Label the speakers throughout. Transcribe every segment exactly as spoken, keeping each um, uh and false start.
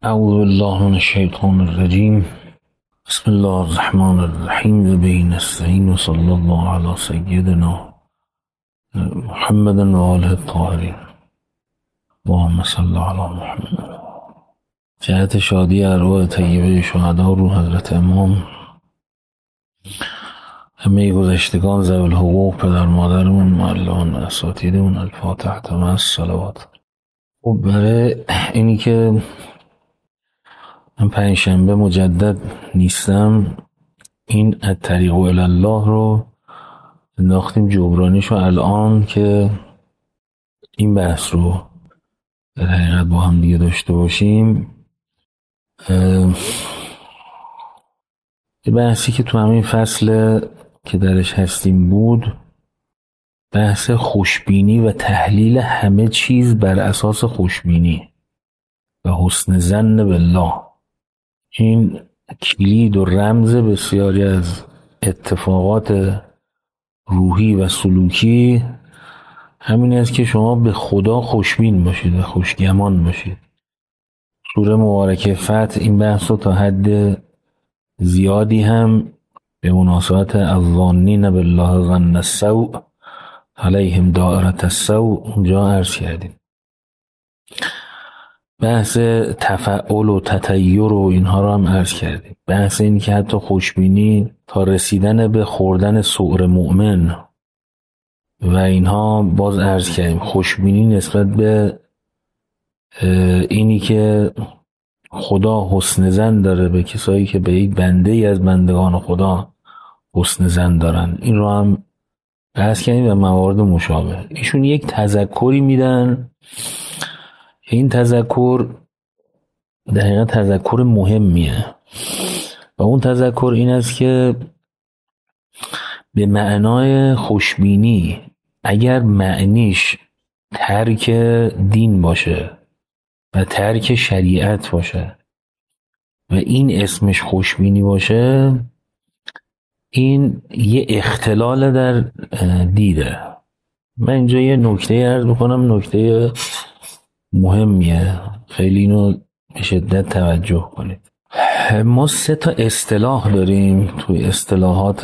Speaker 1: اعوذ بالله من الشیطان الرجیم. بسم الله الرحمن الرحیم و به نستعین و صلی الله علی سیدنا محمد و آله الطاهرین. اللهم صل علی محمد. جهت شادی ارواح طیبه شهدا روح حضرت امام، همه گذشتگان ذوی الحقوق، پدر مادرمون، معلمان، اساتیدمون، الفاتحه تمام الصلوات. خب برای اینی که من پنجشنبه مجدد نیستم، این الطریق الی الله رو انداختیم جبرانیشو الان که این بحث رو در حقیقت با هم دیگه داشته باشیم. یه بحثی که تو همین فصل که درش هستیم بود، بحث خوشبینی و تحلیل همه چیز بر اساس خوشبینی و حسن ظن بالله. این کلید و رمز بسیاری از اتفاقات روحی و سلوکی همین است که شما به خدا خوشبین باشید و خوشگمان باشید. سوره مبارکه فتح این بحث رو تا حد زیادی هم به مناسبت الظانین بالله ظن السوء علیهم دائرة السوء اونجا عرض کردیم. بحث تفعول و تطیر و اینها رو هم عرض کردیم. بحث این که حتی خوشبینی تا رسیدن به خوردن سعر مؤمن و اینها باز عرض کردیم. خوشبینی نسبت به اینی که خدا حسن ظن داره به کسایی که به یک بنده ای از بندگان خدا حسن ظن دارن، این رو هم بحث کردیم و موارد مشابه. ایشون یک تذکری میدن. این تذکر در حقیقت تذکر مهمیه و اون تذکر این است که به معنای خوشبینی اگر معنیش ترک دین باشه و ترک شریعت باشه و این اسمش خوشبینی باشه، این یه اختلال در دیده. من اینجا یه نکته عرض بکنم، نکته مهمیه، خیلی اینو به شدت توجه کنید. ما سه تا اصطلاح داریم توی اصطلاحات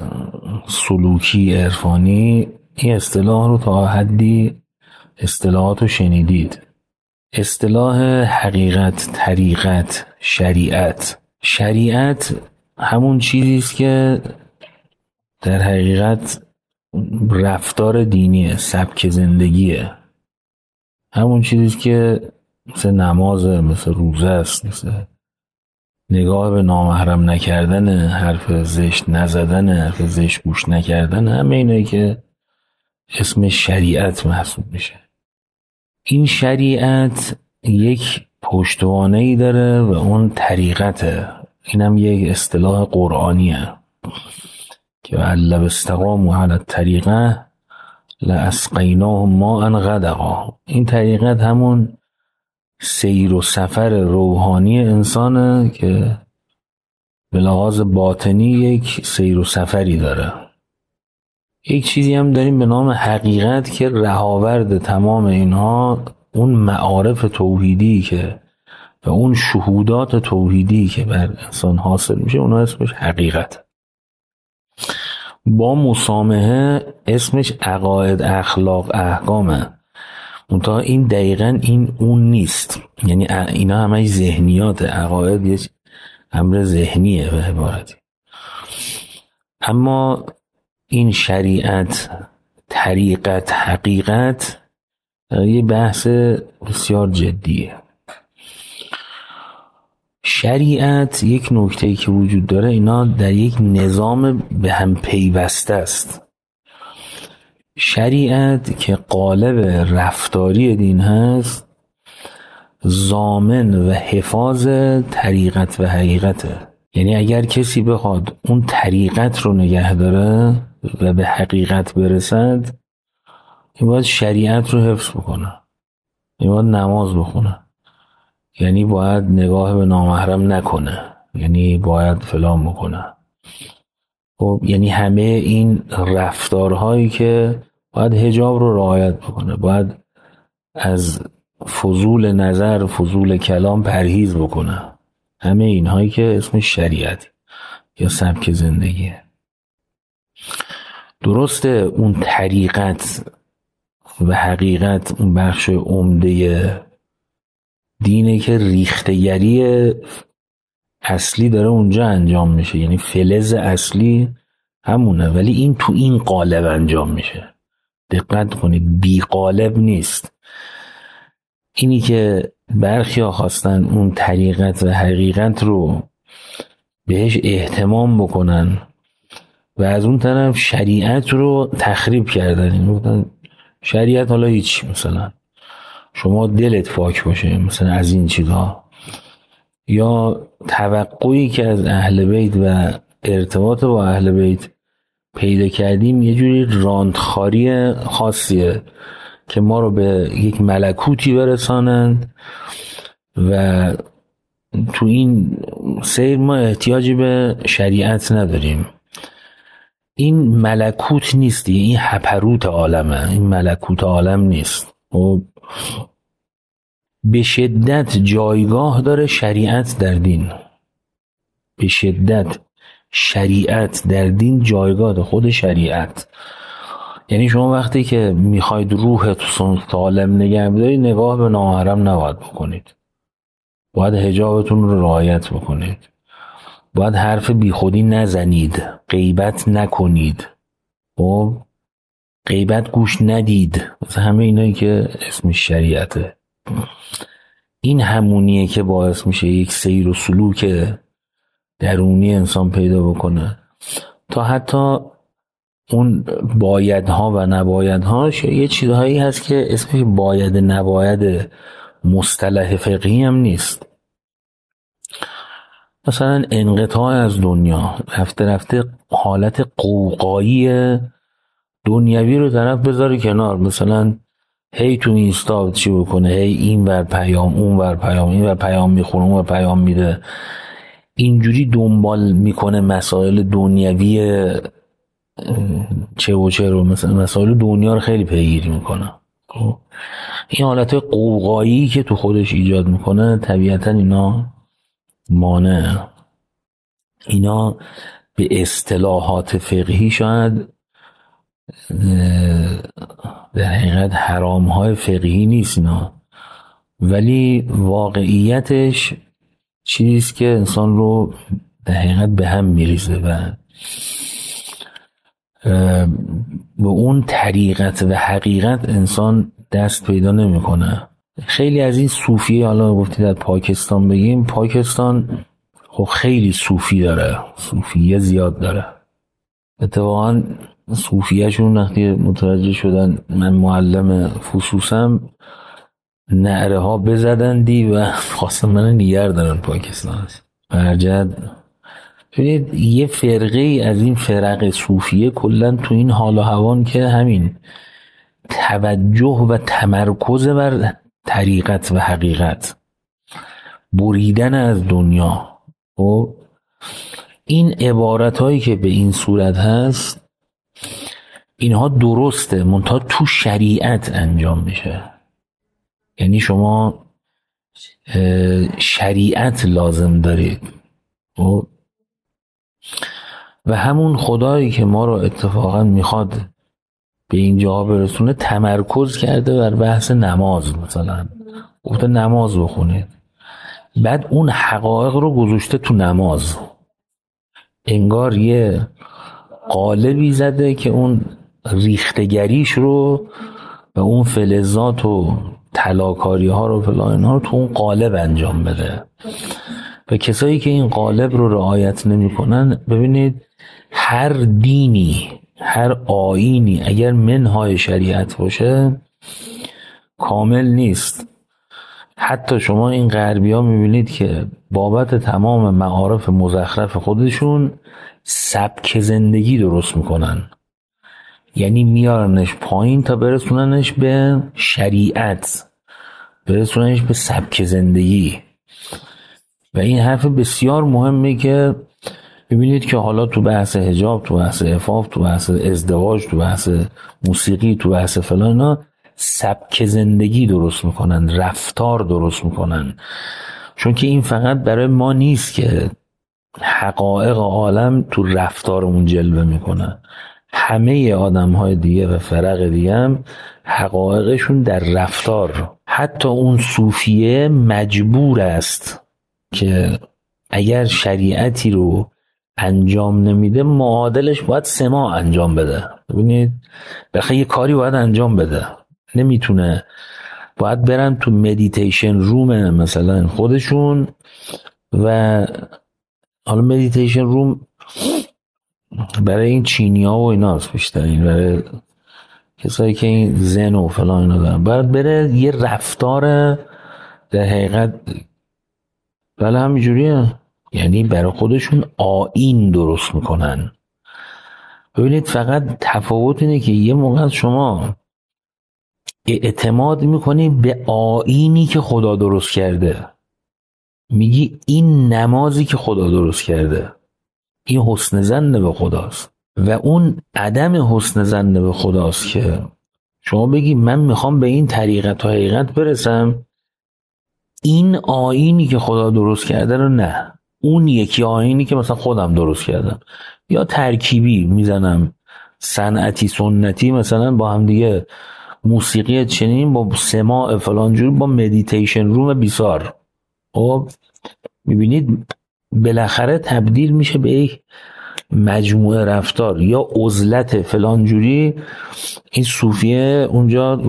Speaker 1: سلوکی عرفانی. این اصطلاح رو تا حدی اصطلاحات رو شنیدید. اصطلاح حقیقت، طریقت، شریعت. شریعت همون چیزیست که در حقیقت رفتار دینیه، سبک زندگیه، همون چیزیست که مثل نمازه، مثل روزه است، مثل نگاه به نامحرم نکردن، حرف زشت نزدن، حرف زشت گوش نکردن، همه اینایی که اسم شریعت محسوب میشه. این شریعت یک پشتوانه‌ای داره و اون طریقته. اینم یک اصطلاح قرآنیه که لو استقاموا علی الطریقه لاسقیناهم ماء غدقا. این طریقت همون سیر و سفر روحانی انسانه که به لحاظ باطنی یک سیر و سفری داره. یک چیزی هم داریم به نام حقیقت که رهاورد تمام اینها اون معارف توحیدی که و اون شهودات توحیدی که بر انسان حاصل میشه، اونها اسمش حقیقت. با مسامحه اسمش عقاید، اخلاق، احکامه. منتها این دقیقاً این اون نیست. یعنی اینا همه ذهنیات. عقاید یه امر ذهنیه به عبارتی. اما این شریعت، طریقت، حقیقت یه بحث بسیار جدیه. شریعت یک نکته‌ای که وجود داره، اینا در یک نظام به هم پیوسته است. شریعت که قالب رفتاری دین هست، ضامن و حفاظ طریقت و حقیقته. یعنی اگر کسی بخواد اون طریقت رو نگه داره و به حقیقت برسد، این باید شریعت رو حفظ بکنه، این باید نماز بخونه، یعنی باید نگاه به نامحرم نکنه، یعنی باید فلان بکنه. خب یعنی همه این رفتارهایی که باید حجاب رو رعایت بکنه، باید از فضول نظر، فضول کلام پرهیز بکنه. همه اینهایی که اسم شریعت یا سبک زندگیه. درسته اون طریقت و حقیقت اون بخش عمده دینه که ریختگری اصلی داره اونجا انجام میشه، یعنی فلز اصلی همونه، ولی این تو این قالب انجام میشه. دقت کنید، بی قالب نیست. اینی که برخیا خواستن اون طریقت و حقیقت رو بهش اهتمام بکنن و از اون طرف شریعت رو تخریب کردن. این شریعت حالا هیچ، مثلا شما دلت پاک باشه، مثلا از این چیزها، یا توقعی که از اهل بیت و ارتباط با اهل بیت پیدا کردیم یه جوری راندخاری خاصیه که ما رو به یک ملکوتی برسانند و تو این سیر ما احتیاجی به شریعت نداریم. این ملکوت نیست، این هپروت عالمه، این ملکوت عالم نیست. و به شدت جایگاه داره شریعت در دین، به شدت شریعت در دین جایگاه داره، خود شریعت. یعنی شما وقتی که میخواید روحتون سالم نگه بدارید نگاه به نامحرم نباید بکنید، باید حجابتون رو رعایت بکنید، باید حرف بیخودی نزنید، غیبت نکنید، و غیبت گوش ندید، مثلا همه اینایی که اسم شریعته. این همونیه که باعث میشه یک سیر و سلوک درونی انسان پیدا بکنه، تا حتی اون بایدها و نبایدهاش یه چیزهایی هست که اسمش باید نباید مصطلح فقهی هم نیست. مثلا انقطاع از دنیا، رفته رفته حالت قوقایی دنیوی رو طرف بذاره کنار، مثلا هی تو اینستا چی بکنه، هی این ور پیام اون ور پیام، این ور پیام میخونه اون ور پیام میده، اینجوری دنبال میکنه مسائل دنیوی چه و چه رو، مثلا مسائل دنیا رو خیلی پیگیری میکنه. این حالت قوقایی که تو خودش ایجاد میکنه طبیعتا اینا مانع، اینا به اصطلاحات فقهی شاید در حقیقت حرام های فقهی نیست اینا، ولی واقعیتش چیزیست که انسان رو در حقیقت به هم میریزه و به اون طریقت و حقیقت انسان دست پیدا نمیکنه. خیلی از این صوفیه، حالا گفتید از پاکستان بگیم، پاکستان خب خیلی صوفی داره، صوفیه زیاد داره. اتفاقا صوفیه شون وقتی متوجه شدن من معلم فصوصم، نعره ها بزدندی و خواستم من نیگر دارن پاکستان. برجد ببینید یه فرقه از این فرق صوفیه کلن تو این حال و هوان که همین توجه و تمرکز بر طریقت و حقیقت، بریدن از دنیا، و این عبارت هایی که به این صورت هست اینها درسته، منتها تو شریعت انجام میشه. یعنی شما شریعت لازم دارید و و همون خدایی که ما رو اتفاقا میخواد به اینجا برسونه تمرکز کرده بر بحث نماز. مثلا گفته نماز بخونید، بعد اون حقایق رو گذاشته تو نماز، انگار یه قالبی زده که اون ریختگریش رو و اون فلزات و تلاکاری ها رو فلان اینا رو تو اون قالب انجام بده. و کسایی که این قالب رو رعایت نمی کنن، ببینید هر دینی، هر آیینی اگر منهای شریعت باشه کامل نیست. حتی شما این غربی ها میبینید که بابت تمام معارف مزخرف خودشون سبک زندگی درست میکنن، یعنی میارنش پایین تا برسوننش به شریعت، برسوننش به سبک زندگی. و این حرف بسیار مهمه که ببینید که حالا تو بحث حجاب، تو بحث عفاف، تو بحث ازدواج، تو بحث موسیقی، تو بحث فلان، سبک زندگی درست میکنن، رفتار درست میکنن. چون که این فقط برای ما نیست که حقایق عالم تو رفتارمون جلوه میکنن، همه آدم های دیگه و فرق دیگه هم حقایقشون در رفتار. حتی اون صوفیه مجبور است که اگر شریعتی رو انجام نمیده معادلش باید سماع انجام بده. ببینید بخاطر یه کاری باید انجام بده، نمیتونه، باید برن تو مدیتیشن روم مثلا خودشون، و حالا مدیتیشن روم برای این چینی ها و ایناست بیشتر، این برای کسایی که این زن و فلان اینا دارن، باید بره یه رفتار در حقیقت بله همینجوریه، یعنی برای خودشون آیین درست میکنن. ببینید فقط تفاوت اینه که یه موقع شما اعتماد میکنی به آیینی که خدا درست کرده، میگی این نمازی که خدا درست کرده، این حسن ظن به خداست. و اون عدم حسن ظن به خداست که شما بگی من میخوام به این طریقت و حقیقت برسم، این آیینی که خدا درست کرده رو نه، اون یکی آیینی که مثلا خودم درست کردم یا ترکیبی میزنم، صنعتی سنتی مثلا با هم دیگه، موسیقی چنین با سماع فلان جور، با مدیتیشن روم بیسار. خب میبینید بالاخره تبدیل میشه به یک مجموعه رفتار یا عزلت فلان جوری. این صوفیه اونجا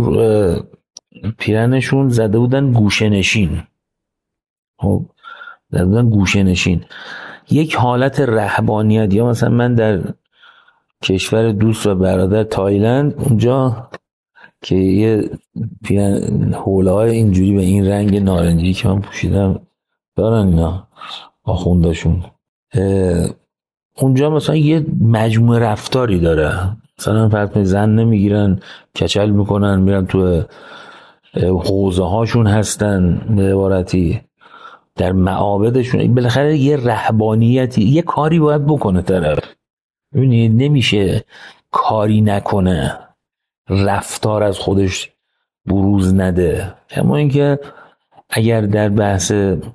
Speaker 1: پیرنشون زده بودن گوشه نشین، خب زده بودن گوشه نشین، یک حالت رهبانیت. یا مثلا من در کشور دوست و برادر تایلند، اونجا که یه حوله های اینجوری به این رنگ نارنجی که من پوشیدم دارن اینا آخونداشون، اونجا مثلا یه مجموعه رفتاری داره، مثلا فرض زن نمیگیرن، کچل میکنن، میرن تو حوزه هاشون هستن، به عبارتی در معابدشون. بالاخره یه رهبانیتی، یه کاری باید بکنه طرف. ببینید نمیشه کاری نکنه، رفتار از خودش بروز نده. کما اینکه اگر در بحث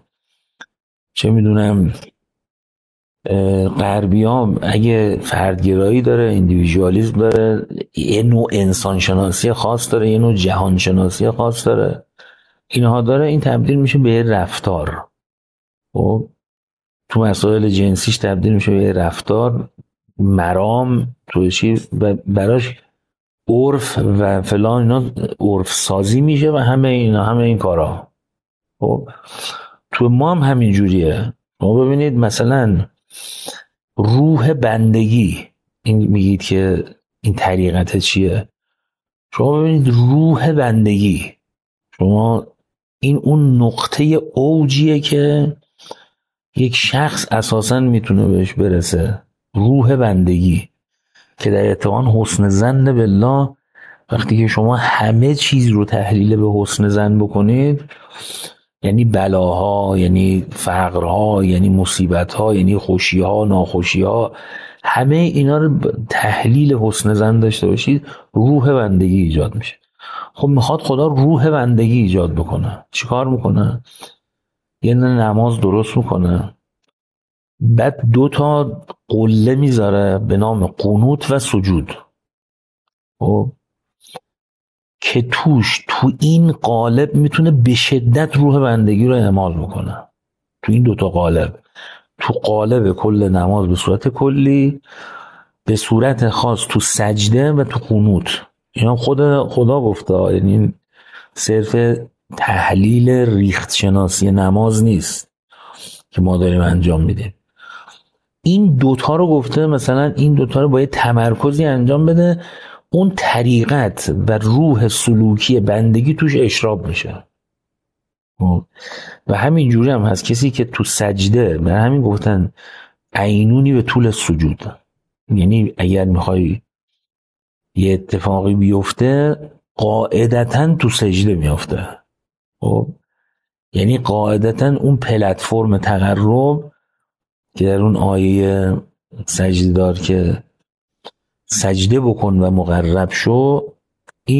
Speaker 1: چه میدونم غربیام اگه فردگرایی داره، ایندیویژوالیسم داره، یه نوع انسان شناسی خاص داره، یه نوع جهان شناسی خاص داره، اینها داره، این تبدیل میشه به رفتار. خب تو مسائل جنسیش تبدیل میشه به رفتار، مرام تو چی براش عرف و فلان اینا عرف سازی میشه و همه اینا، همه این کارا. خب تو ما هم همین جوریه. ما ببینید مثلا روح بندگی، این میگید که این طریقت چیه، شما ببینید روح بندگی، شما این اون نقطه اوجیه که یک شخص اساساً میتونه بهش برسه، روح بندگی، که در اتوان حسن ظن بالله. وقتی که شما همه چیز رو تحلیل به حسن ظن بکنید، یعنی بلاها، یعنی فقرها، یعنی مصیبتها، یعنی خوشیها، ناخوشیها، همه اینا رو تحلیل حسن ظن داشته باشید، روح بندگی ایجاد میشه. خب میخواد خدا روح بندگی ایجاد بکنه، چیکار میکنه؟ یه نماز درست میکنه، بعد دو تا قله میذاره به نام قنوت و سجود، خب که توش تو این قالب میتونه به شدت روح بندگی رو اعمال میکنه. تو این دوتا قالب، تو قالب کل نماز به صورت کلی، به صورت خاص تو سجده و تو قنوت. اینا خود خدا گفته، یعنی صرف تحلیل ریخت شناسی نماز نیست که ما داریم انجام میدیم. این دوتا رو گفته، مثلا این دوتا رو با یه تمرکزی انجام بده، اون طریقت و روح سلوکی بندگی توش اشراب میشه. و همین جوری هم هست کسی که تو سجده، به همین گفتن عینونی به طول سجود، یعنی اگر میخوای یه اتفاقی بیفته قاعدتاً تو سجده میفته. خب یعنی قاعدتاً اون پلتفرم تقرب که در اون آیه سجده دار که سجده بکن و مقرب شو، این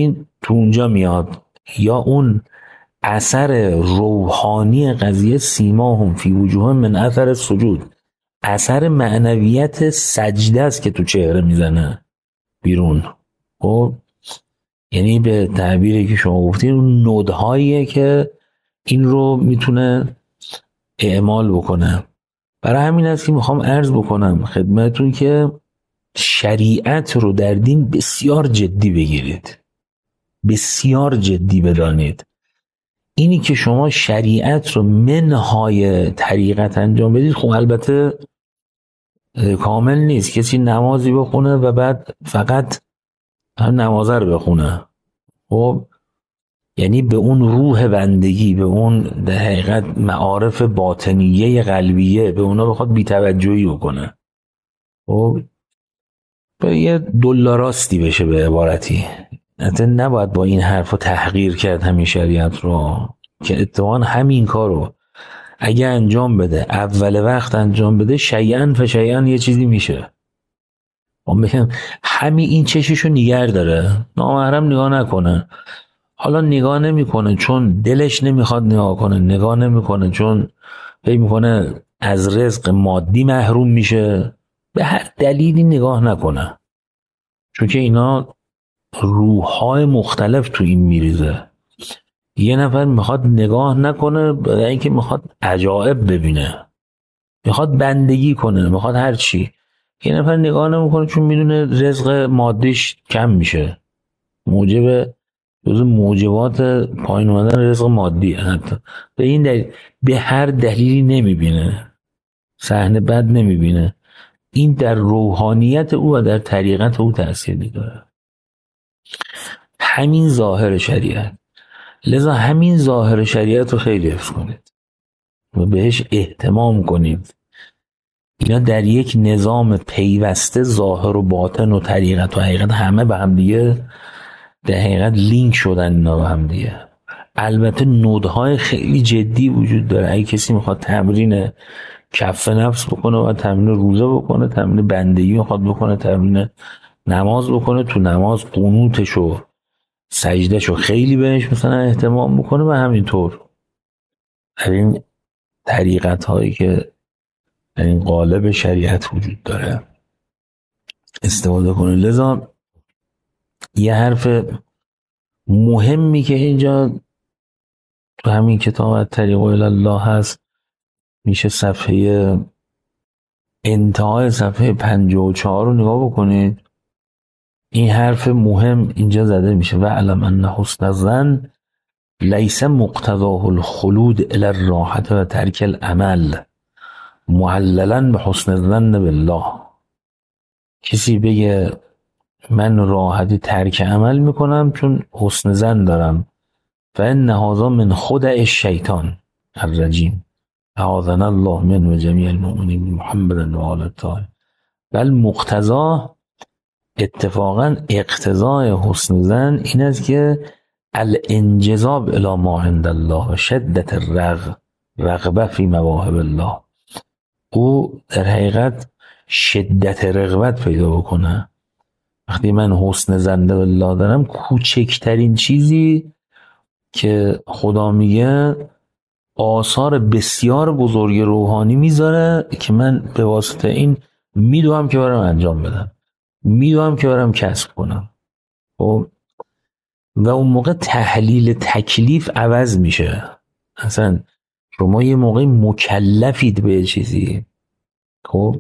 Speaker 1: تو اونجا میاد، یا اون اثر روحانی قضیه سیماهم فی وجوههم من اثر سجود، اثر معنویت سجده است که تو چهره میزنه بیرون. خب یعنی به تعبیری که شما گفتید اون نودهاییه که این رو میتونه اعمال بکنه. برای همین است که میخوام عرض بکنم خدمتون که شریعت رو در دین بسیار جدی بگیرید، بسیار جدی بدانید. اینی که شما شریعت رو منهای طریقت انجام بدید، خب البته کامل نیست. کسی نمازی بخونه و بعد فقط هم نمازه رو بخونه، خب یعنی به اون روح بندگی، به اون در حقیقت معارف باطنیه قلبیه، به اونا بخواد بی‌توجهی بکنه، خب به یه دلاراستی بشه به عبارتی. حتی نباید با این حرف رو تحقیر کرد همین شریعت رو، که اتفاقا همین کار رو اگه انجام بده، اول وقت انجام بده، شیئن فشیئن یه چیزی میشه. من بگم همین این چششو نگر داره، نامحرم نگاه نکنه. حالا نگاه نمیکنه چون دلش نمیخواد نگاه کنه، نگاه نمیکنه چون فکر میکنه از رزق مادی محروم میشه، به هر دلیلی نگاه نکنه، چون که اینا روح‌های مختلف تو این میریزه. یه نفر میخواد نگاه نکنه برای اینکه میخواد عجایب ببینه، میخواد بندگی کنه، میخواد هر چی. یه نفر نگاه نمیکنه چون میدونه رزق مادیش کم میشه، موجب جزو موجبات پایین اومدن رزق مادی. حتی به این دلیل به هر دلیلی نمیبینه، صحنه بد نمیبینه. این در روحانیت او و در طریقت او تأثیر میذاره. همین ظاهر شریعت. لذا همین ظاهر شریعت رو خیلی حفظ کنید و بهش اهتمام کنید. اینا در یک نظام پیوسته، ظاهر و باطن و طریقت و حقیقت همه به هم دیگه در حقیقت لینک شدن اینا به هم دیگه. البته نودهای خیلی جدی وجود داره. اگه کسی میخواد تمرین کف نفس بکنه و تمرین روزه بکنه، تمرین بندگی میخواد بکنه، تمرین نماز بکنه، تو نماز قنوتشو سجدهشو خیلی بهش مثلا اهتمام بکنه و همینطور در این طریقت هایی که در این قالب شریعت وجود داره استفاده کنه. لذا یه حرف مهمی که اینجا تو همین کتاب طریق الله هست، میشه صفحه انتهای صفحه پنجاه و چهار رو نگاه بکنید. این حرف مهم اینجا زده میشه: و علم ان حسن الظن لیس مقتضاه الخلود الی الراحة و ترک العمل معللا به حسن الظن بالله. کسی بگه من راحتی ترک عمل میکنم چون حسن ظن دارم، فإن هذا من خدع الشیطان الرجیم اعاذنا الله من و جمیع المؤمنین محمد و آل الطاهرین. بل مقتضا، اتفاقا اقتضای حسن ظن این است که الانجذاب الی ما عند الله و شدت الرغب رغبه فی مواهب الله. او در حقیقت شدت رغبت پیدا بکنه. وقتی من حسن ظن بالله دارم، کوچکترین چیزی که خدا میگه آثار بسیار بزرگ روحانی میذاره که من به واسطه این میدوام که برم انجام بدم، میدوام که برم کسب کنم. خب و اون موقع تحلیل تکلیف عوض میشه. اصلا شما یه موقع مکلفید به چیزی، خب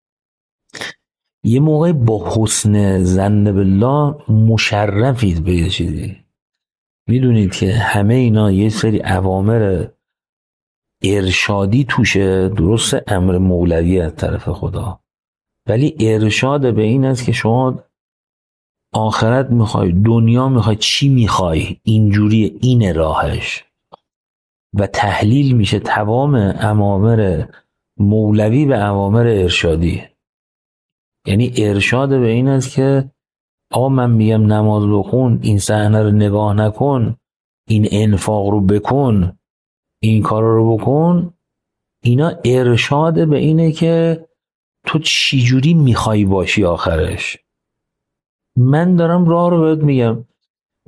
Speaker 1: یه موقع با حسن ظن بالله مشرفید به یه چیزی. میدونید که همه اینا یه سری اوامر ارشادی توشه، درست امر مولوی از طرف خدا، ولی ارشاد به این است که شما آخرت میخوای، دنیا میخوای، چی میخوای، اینجوری این راهش. و تحلیل میشه تمام اوامر مولوی به اوامر ارشادی. یعنی ارشاد به این است که آقا من میگم نماز بخون، این صحنه رو نگاه نکن، این انفاق رو بکن، این کار رو بکن. اینا ارشاد به اینه که تو چی جوری میخوای باشی آخرش. من دارم راه رو بهت میگم.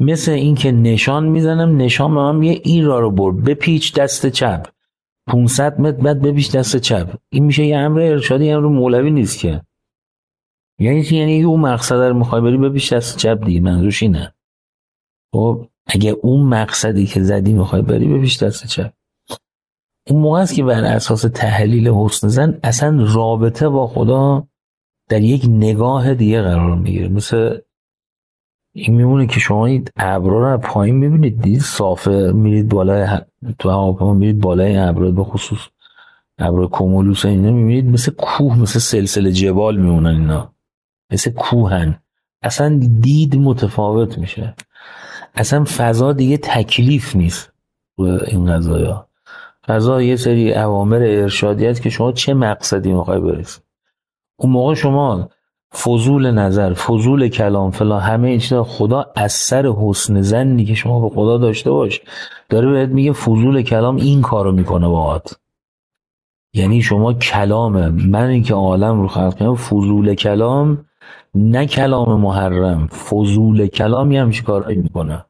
Speaker 1: مثل این که نشان میزنم، نشان به من میگه این راه رو برد، بپیچ دست چپ، پانصد متر بعد بپیچ دست چپ. این میشه یه امر ارشادی، امر مولوی نیست که. یعنی چی؟ یعنی اون مقصد رو میخوای بری بپیچ دست چپ دیگه، منظورش اینه. خب اگه اون مقصدی که زدی میخوای بری بپیچ دست چپ، اون موقع است که بر اساس تحلیل حسن زن اصلا رابطه با خدا در یک نگاه دیگه قرار میگیره. مثل این میمونه که شما این ابرا رو پایین میبینید، دید صافه، میرید بالای ه... تو هواپیما میرید بالای ابرا، به خصوص ابرای کومولوس اینا، میبینید مثل کوه، مثل سلسله جبال میمونن اینا، مثل کوهن. اصلا دید متفاوت میشه، اصلا فضا دیگه تکلیف نیست این قضایا. فضا یه سری اوامر ارشادی هست که شما چه مقصدی میخوای برسید. اون موقع شما فضول نظر، فضول کلام، فلا همه این چیزا، خدا از سر حسن ظنی که شما به خدا داشته باش داره بهت میگه فضول کلام این کارو میکنه باهات. یعنی شما کلام من این که عالم رو خلق کردم، فضول کلام نه کلام محرم، فضول کلامی همچین کارایی میکنه،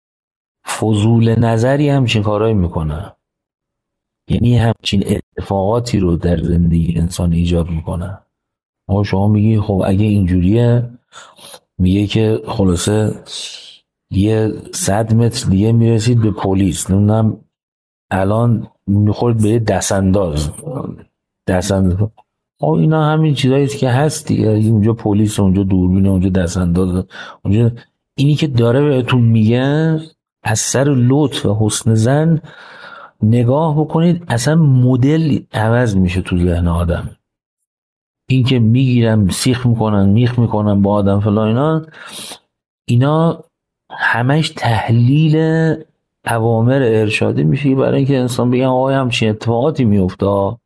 Speaker 1: فضول نظری همچین کارایی میکنه. یعنی همچین اتفاقاتی رو در زندگی انسان ایجاد میکنه. آقا شما میگی خب اگه اینجوریه، میگه که خلاصه یه صد متر دیگه میرسید به پلیس، نمیدونم الان میخورد به دستانداز دستانداز آقا اینا همین چیزاییست که هست دیگه، اونجا پلیس، اونجا دوربین، اونجا دستانداز، اونجا. اینی که داره بهتون میگه از سر لطف و حسن ظن نگاه بکنید، اصلا مدل عوض میشه تو ذهن آدم. این که میگیرن سیخ میکنن میخ میکنن با آدم فلان، اینا اینا همش تحلیل اوامر ارشادی میشه برای اینکه انسان بگن آقای همچین اتفاقاتی میفته.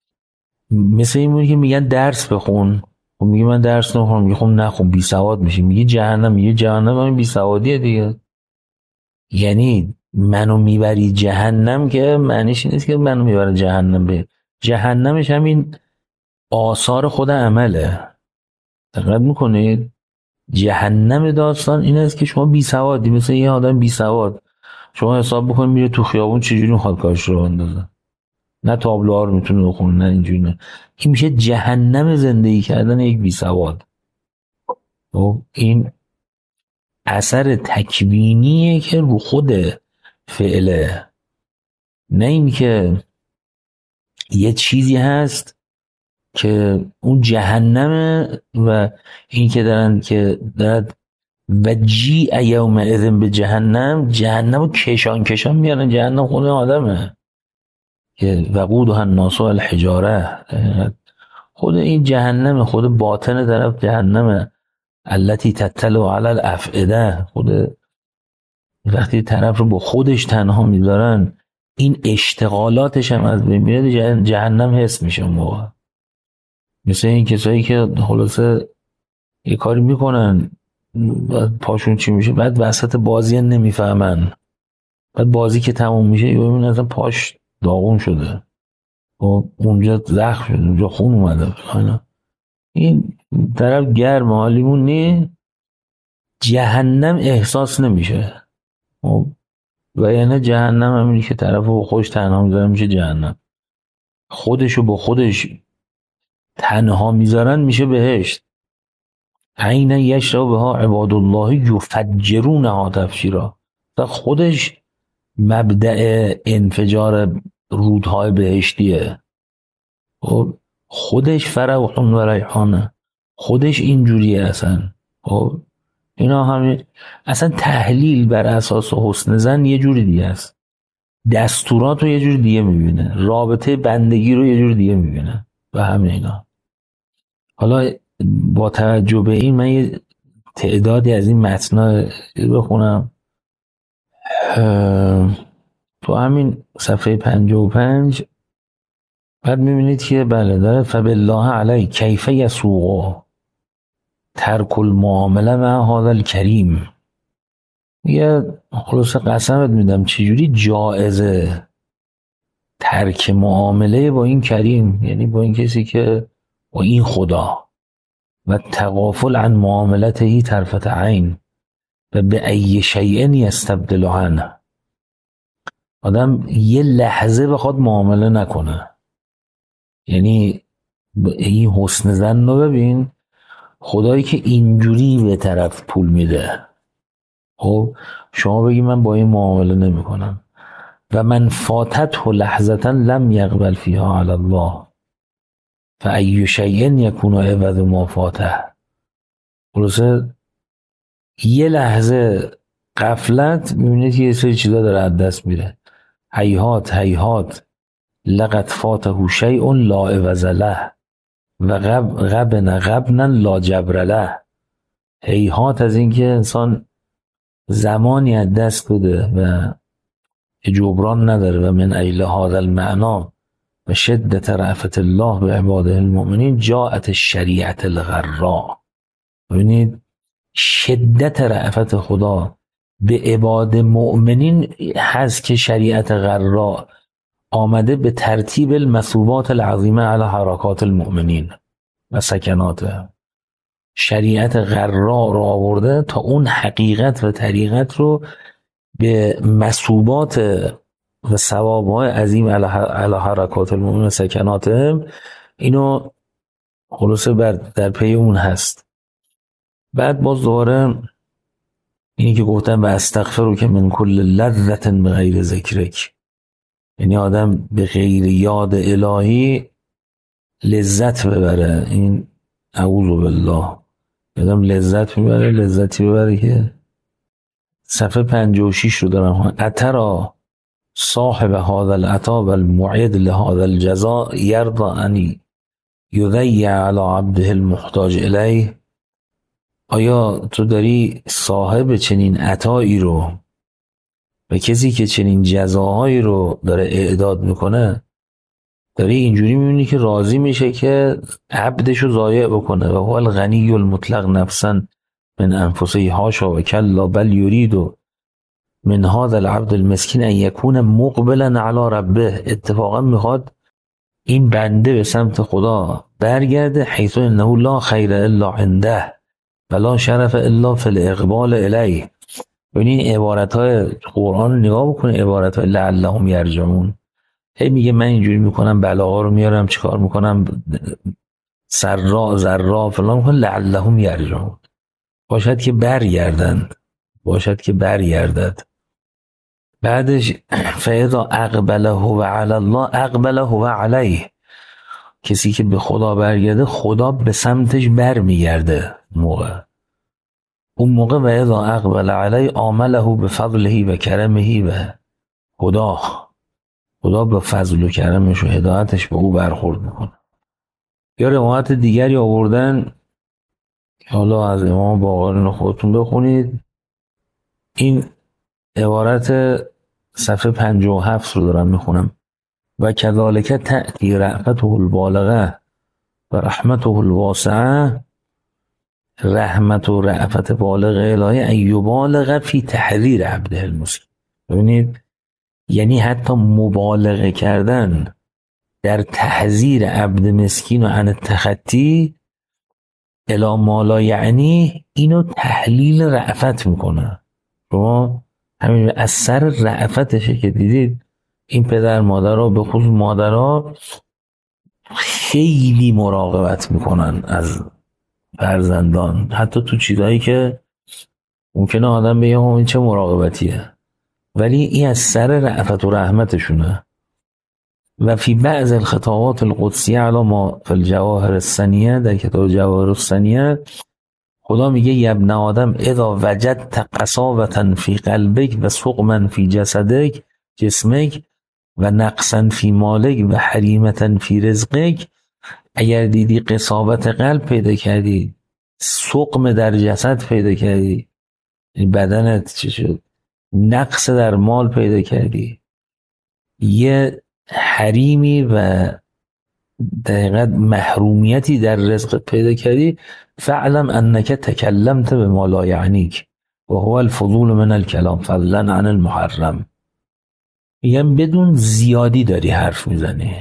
Speaker 1: مثل این بود که میگن درس بخون، خب میگه من درس نخونم، میگه خب نه خب بی سواد میشی، میگه جهنم، میگه جهنم همین بی سوادیه دیگه. یعنی منو میبری جهنم که معنیش نیست که منو میبره جهنم، به جهنمش همین آثار خود عمله. دقت میکنید؟ جهنم داستان این است که شما بی سوادی، مثل یه آدم بی سواد شما حساب بکنید میره تو خیابون چجوری میخواد کارش رو اندازه، نه تابلوها رو میتونه بخونه نه اینجوری، نه. این میشه جهنم زندگی کردن یک بی سواد. و این اثر تکوینیه که رو خود فعله، نه این که یه چیزی هست که اون جهنمه و این که دارن که دارن و جی ایوم اذن به جهنم، جهنم رو کشان کشان میارن، جهنم خود آدمه که وقودها الناس والحجاره، خود این جهنم، خود باطن طرف جهنمه. التي تطلع علی الافئده، خود وقتی طرف رو با خودش تنها میذارن این اشتغالاتش هم از بین میره، جهنم حس میشه اون موقع. مثل این کسایی که خلاصه یه کاری میکنن بعد پاشون چی میشه، بعد وسط بازی نمیفهمن، بعد بازی که تموم میشه یه ببین اصلا پاش داغون شده و اونجا زخم شده، اونجا خون اومده. این طرف گرم حالیمون نی، جهنم احساس نمیشه. و یعنی جهنم همینی که طرف رو خوش تنها میذاره میشه جهنم، خودشو با خودش تنها میذارن میشه بهشت. عین یشرب بها عباد الله یفجرونها تفجیرا، تا خودش مبدأ انفجار رودهای بهشتیه، خودش فروح و ریحانه، خودش اینجوریه اصلا. خب اینا همین اصلا تحلیل بر اساس حسن ظن یه جوری دیگه است، دستورات رو یه جوری دیگه میبینه، رابطه بندگی رو یه جوری دیگه میبینه و همین اینا. حالا با توجه به این من یه تعدادی از این متنا بخونم. تو همین صفحه پنجاه و پنج بعد میبینید که بله داره فبالله علی کیف یسوق ترک المعامله مع هذا الکریم. میگه خلاصه قسمت میدم چجوری جایزه ترک معامله با این کریم، یعنی با این کسی که با این خدا، و تغافل عن معاملته طرفت عین، و به ای شیء یستبدل عنه. آدم یه لحظه بخواد معامله نکنه، یعنی این حسن زن رو ببین، خدایی که اینجوری به طرف پول میده، خب شما بگی من با این معامله نمی کنم. و من فاتته لحظتا لم یقبل فیها علی الله فای شیء یکون عوض ما فاته. خلاصه یه لحظه غفلت میبینید یه سری چیزا داره از دست میره. هیهات هیهات لقد فاته شیء لا عوض له و غب غبن غبنا لا جبر له. هیهات از این که انسان زمانی از دست بده و جبران نداره. و من ایل هذا المعنی و شدت رأفت الله به عباده المؤمنین جاءت الشریعت الغراء. ببینید شدت رأفت خدا به عباد مؤمنین هست که شریعت غراء آمده به ترتیب المثوبات العظیمه علی حرکات المؤمنین و سکنات. شریعت غراء رو آورده تا اون حقیقت و طریقت رو به مثوبات و ثوابهای عظیم علی حرکات المؤمنین و سکناتهم، اینو خلاصه بر در پی اون هست. بعد باز دوباره اینی که گفتن و استغفروا که من کل لذت بغیر ذکرک، یعنی آدم به غیر یاد الهی لذت ببره. این اعوذ بالله، آدم لذت میبره، لذتی ببره که صفحه پنجاه و شش رو دارم. اترا صاحب هذا العطا و المعید لهذا الجزاء یرضى ان یضیع علی عبده المحتاج الیه. آیا تو داری صاحب چنین عطایی رو و کسی که چنین جزاهایی رو داره اعداد میکنه، داری اینجوری میبینی که راضی میشه که عبدشو ضایع بکنه؟ و هو الغنی المطلق نفسا من انفسه هاشا و کلا بل یرید من هذا العبد المسکین ان یکون مقبلا علی ربه. اتفاقا میخواد این بنده به سمت خدا برگرده، حیث انه لا خیر الا عنده ولا شرف الا فی الاقبال الیه. ببینین عبارتهای قرآن رو نگاه بکنه، عبارتهای لعلهم یرجعون. هی میگه من اینجوری میکنم، بلاها رو میارم، چیکار میکنم، سرا ذرا فلان میکنم، لعلهم یرجعون، باشد که برگردند، باشد که برگردد. بعدش فاذا اقبله و علی الله اقبله و علیه. کسی که به خدا برگرده، خدا به سمتش برمیگرده. موقع اون موقع و اذا اقبل علی عامله بفضله و کرمه و خدا خدا به فضل و کرمش و هدایتش به او برخورد میکنه. یا روایت دیگری آوردن، حالا از امام باقری خودتون بخونید. این عبارت صفحه پنجاه و هفت رو دارم میخونم. و کذالک تأتی رأفته البالغه و رحمته الواسعه. رحمت و رأفت بالغ الهی ان یبالغ فی تحریر عبده المسکین. ببینید یعنی حتی مبالغه کردن در تحذیر عبد مسکین و عن التخطی الی ما لا یعنی، اینو تحلیل رأفت میکنه. شما همین از سر رأفتشه که دیدید این پدر مادرها، به خصوص مادرها، خیلی مراقبت میکنن از فرزندان، حتی تو چیزایی که ممکنه آدم بگه این چه مراقبتیه، ولی این از سر رأفت و رحمتشونه. و فی بعض الخطابات القدسیه علی ما فی الجواهر الثانیه، در کتاب جواهر الثانیه خدا میگه یبن آدم اذا وجدت قساوة فی قلبک و سقما فی جسدک جسمک و نقصا فی مالک و حریمة فی رزقک. اگر دیدی قساوت قلب پیدا کردی، سقم در جسد پیدا کردی، بدنت چی شد، نقص در مال پیدا کردی، یه حریمی و دقیقاً محرومیتی در رزق پیدا کردی، فعلم انک تکلمت به ما لا یعنیک و هو الفضول من الکلام فضلا عن المحرم. میگم بدون زیادی داری حرف میزنی.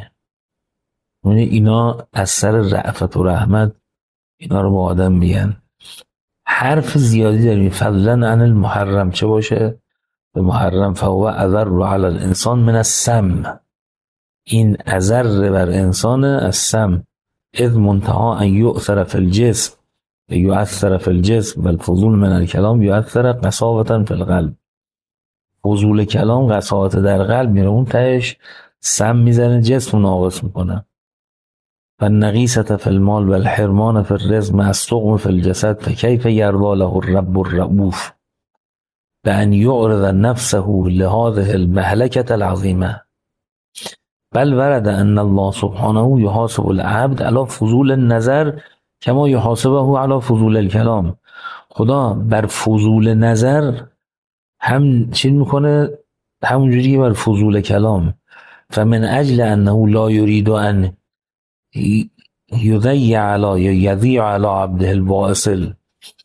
Speaker 1: یعنی اینا از سر رأفت و رحمت اینا رو با آدم میگن. حرف زیادی داریم. فضلا عن المحرم چه باشه؟ به محرم. فهو اضر علی الانسان من السم، این اضر بر انسان از سم. اذ منتها ان یؤثر فی الجسم یؤثر فی الجسم و الفضول من الکلام یؤثر قساوة فی القلب. فضول کلام قساوت در قلب میره، اون تهش سم میزنه، جسم ناقص میکنه. و النقیصة فی المال و الحرمان فی الرزق مع السقم فی الجسد فکیف یرضی له الرب الرؤوف بأن یعرض نفسه لهذه المهلكة العظیمه. بل ورد ان الله سبحانه یحاسب العبد علی فضول النظر کما یحاسبه علی فضول الکلام. خدا بر فضول نظر هم چین میکنه، همونجوری که بر فضول کلام. فمن اجل انه لا یرید ان یضیع علی یضیع علی عبده الواصل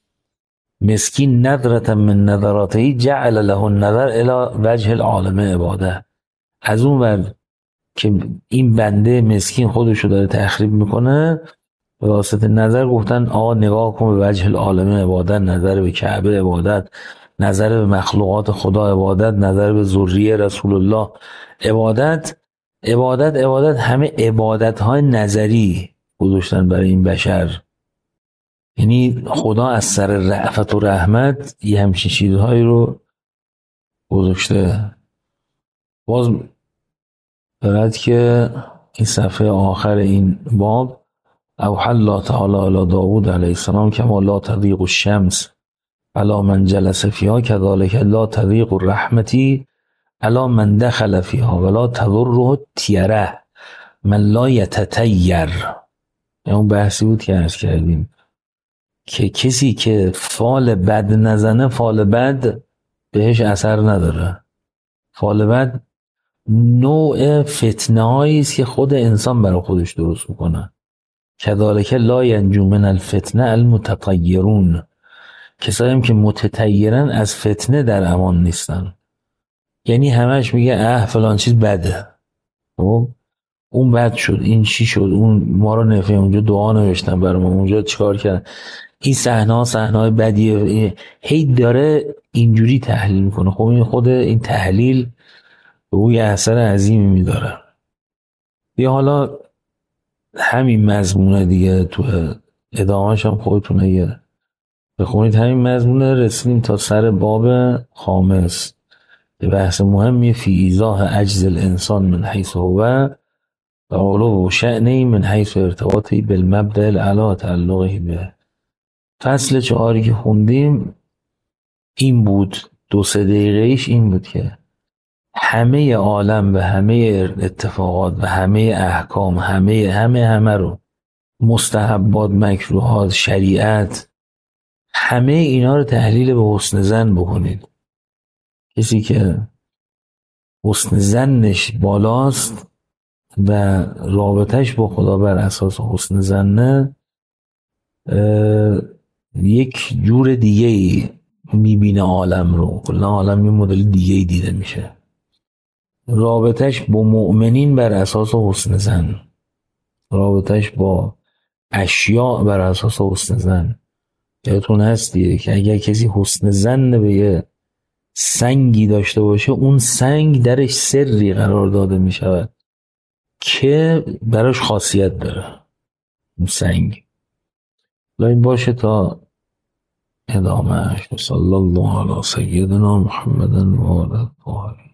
Speaker 1: مسکین نظرة من نظراته جعل له النظر الى وجه العالم عباده. از اون ور که این بنده مسکین خودشو داره تخریب میکنه، به واسطه نظر گفتن آقا نگاه کن به وجه العالم عبادت، نظر به کعبه عبادت، نظر به مخلوقات خدا عبادت، نظر به ذریه رسول الله عبادت. عبادت عبادت همه عبادت های نظری گذاشتن برای این بشر. یعنی خدا از سر رأفت و رحمت یه همچین چیزهایی رو گذاشته. باز برد که این صفحه آخر این باب اوحى الله تعالی علی داود علیه السلام کما لا تضیق الشمس علی من جلس فیها کذالک لا تضیق الرحمتی علی من دخل فیها ولا تضره تیره من لا یتطیر. اون بحثی بود که عرض کردیم که کسی که فال بد نزنه فال بد بهش اثر نداره. فال بد نوع فتنه هایی است که خود انسان برای خودش درست میکنه. کذالک لا ینجو من الفتنه المتطیرون، کسایی هم که متطیرن از فتنه در امان نیستن. یعنی همش میگه اه فلان چیز بده، خب اون بد شد، این چی شد، اون ما رو نفهم، اونجا دعا نوشتن برای ما، اونجا چیکار کردن، این صحنه ها صحنه های بدیه. هی داره اینجوری تحلیل میکنه. خب این خود این تحلیل به او یه اثر عظیمی میداره. یه حالا همین مضمونه دیگه، تو ادامهش هم خودتون یه بخونید. همین مضمونه رسیدیم تا سر باب خامس، به بحث مهمی فی ایضاح عجز الانسان من حیث هو و علو شأنه من حیث ارتباطی بالمبدأ الاعلی تعلقه به. فصل چهاری که خوندیم این بود، دو سه دقیقهش این بود که همه عالم و همه اتفاقات و همه احکام، همه همه همه رو، مستحبات، مکروهات، شریعت، همه اینا رو تحلیل به حسن ظن بکنید. کسی که حسن ظنش بالاست و رابطش با خدا بر اساس حسن ظنه، یک جور دیگه ای میبینه عالم رو. کلا عالم یه مدل دیگه ای دیده میشه. رابطش با مؤمنین بر اساس حسن ظن، رابطش با اشیاء بر اساس حسن ظن. یادتون هست دیگه که اگر کسی حسن ظن به یه سنگی داشته باشه، اون سنگ درش سری قرار داده می شود که براش خاصیت داره اون سنگ. لاین باشه تا ادامه. صلی الله علی سیدنا محمد و آله الطاهرین.